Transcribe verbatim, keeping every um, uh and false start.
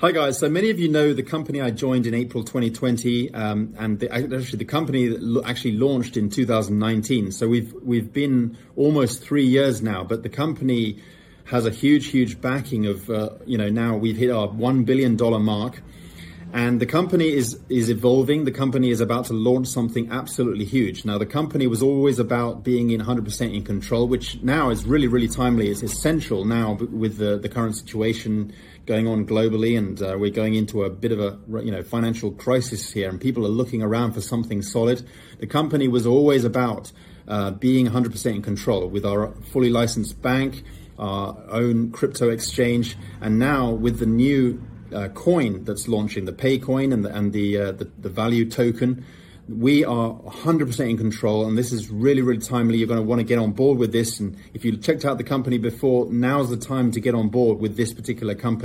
Hi guys, so many of you know the company I joined in April twenty twenty, um, and the, actually the company that lo- actually launched in two thousand nineteen. So we've we've been almost three years now, but the company has a huge, huge backing of, uh, you know, now we've hit our one billion dollars mark. And the company is is evolving. The company is about to launch something absolutely huge. Now, the company was always about being in one hundred percent in control, which now is really, really timely. It's essential now with the, the current situation going on globally, and uh, we're going into a bit of a you know financial crisis here, and people are looking around for something solid. The company was always about uh, being one hundred percent in control with our fully licensed bank, our own crypto exchange, and now with the new Uh, coin that's launching, the Paycoin and the and the, uh, the the value token, we are one hundred percent in control, and this is really, really timely. You're going to want to get on board with this, and if you checked out the company before, now's the time to get on board with this particular company.